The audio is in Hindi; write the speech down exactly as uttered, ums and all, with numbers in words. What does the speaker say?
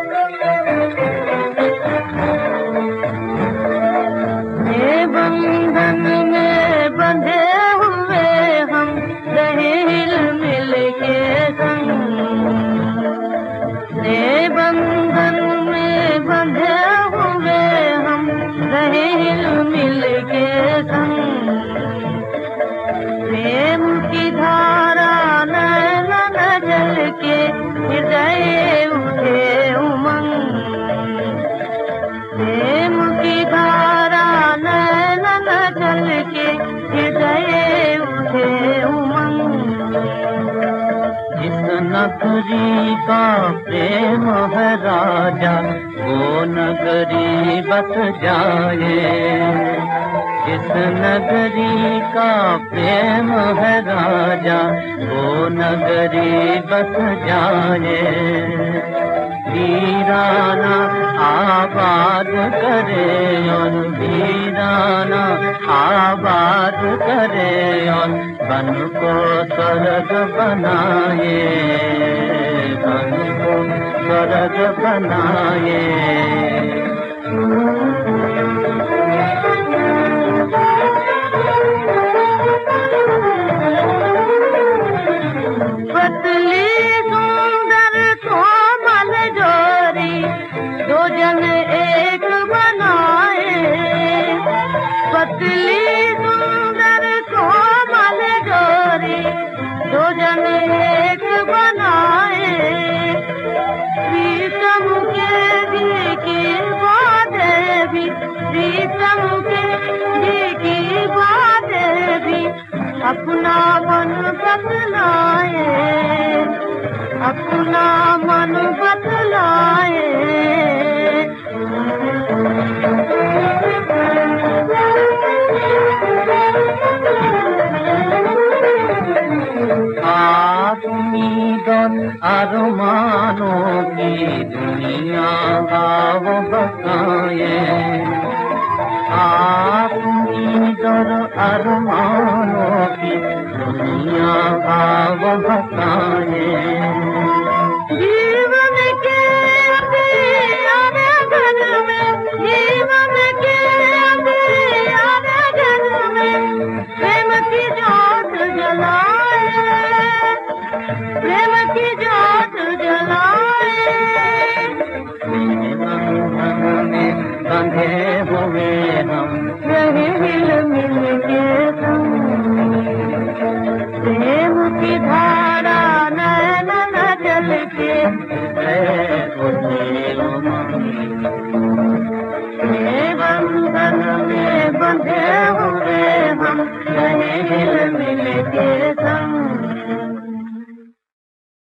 नगरी का प्रेम है राजा, वो नगरी बस जाए। जिस नगरी का प्रेम है राजा, वो नगरी बस जाए। वीराना आबाद करे और वीराना आबाद करे और बन को स्वर्ग बनाए, बन को स्वर्ग बनाए। पतली सुंदर कोमल जोरी, दो जन एक बनाए। प्रीतम के जी की बातें भी, प्रीतम के जी की बातें भी अपना मन बतलाए, अपना मन बतलाए। अरमानों की दुनिया भाव बताए, आप इधर अरमानों की दुनिया भाव बताए। जीवन के अंधियारे घर में, जीवन के अंधियारे घर में प्रेम की जोत जलाए, प्रेम की जोत जलाए। बंधन में बंधे हुए हम रहे हिल मिल के संग, प्रेम की धारा नैन न जल के बंधन में बंधे हुए हम रहे हिल मिल के